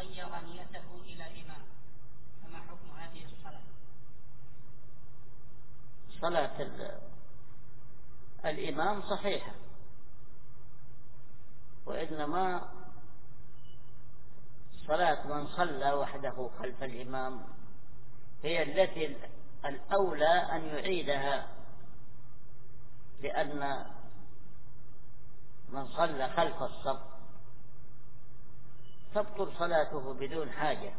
فغير نيته إلى إمام، فما حكم هذه الصلاة؟ صلاة الإمام صحيحة، وإنما صلاة من صلى وحده خلف الإمام هي التي الأولى أن يعيدها، لأن من صلى خلف الصف تبطل صلاته بدون حاجة،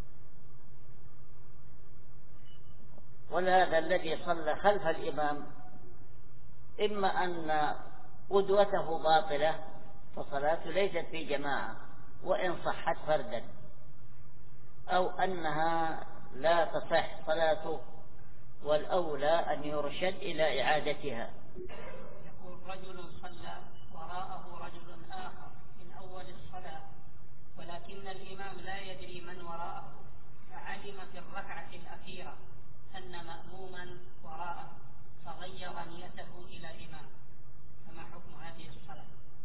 ولهذا الذي صلى خلف الإمام إما أن قدوته باطلة فصلاته ليست في جماعة وإن صحت فردا، أو أنها لا تصح صلاته والأولى أن يرشد إلى إعادتها. يقول رجل صلى وراءه رجل آخر من أول الصلاة، ولكن الإمام لا يدري من وراءه، فعلم في الركعة الأخيرة أن مأموما وراءه فغير نيته إلى إمام، فما حكم هذه الصلاة؟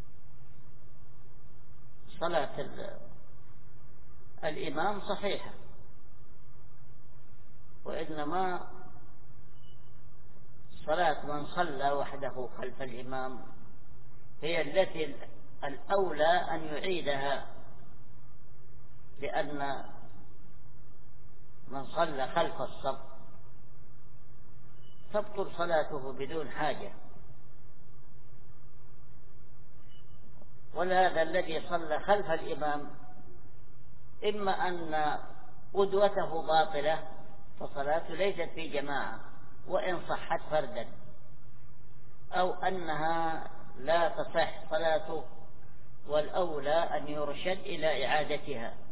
صلاة الإمام صحيحة، وإنما صلاة من صلى وحده خلف الإمام هي التي الأولى أن يعيدها، لأن من صلى خلف الصف تبطل صلاته بدون حاجة، ولهذا الذي صلى خلف الإمام إما أن قدوته باطلة فصلاته ليست في جماعة وإن صحت فردا، أو أنها لا تصح صلاته والأولى أن يرشد إلى إعادتها.